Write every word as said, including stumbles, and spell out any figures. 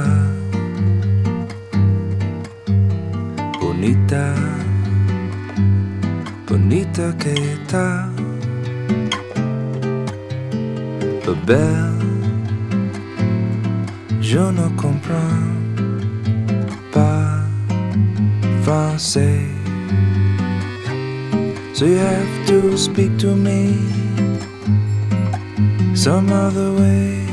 bonita, bonita que está, belle, je ne comprends pas français. So you have to speak to me some other way.